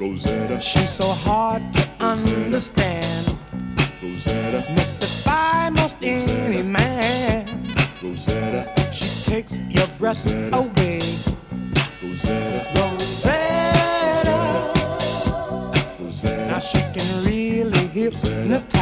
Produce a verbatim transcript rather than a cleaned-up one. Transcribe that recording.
Rosetta. She's so hard to understand. Rosetta. Mystify most any man. Rosetta. She takes your breath Rosetta. away. Rosetta. Rosetta. Rosetta. Now she can really hypnotize.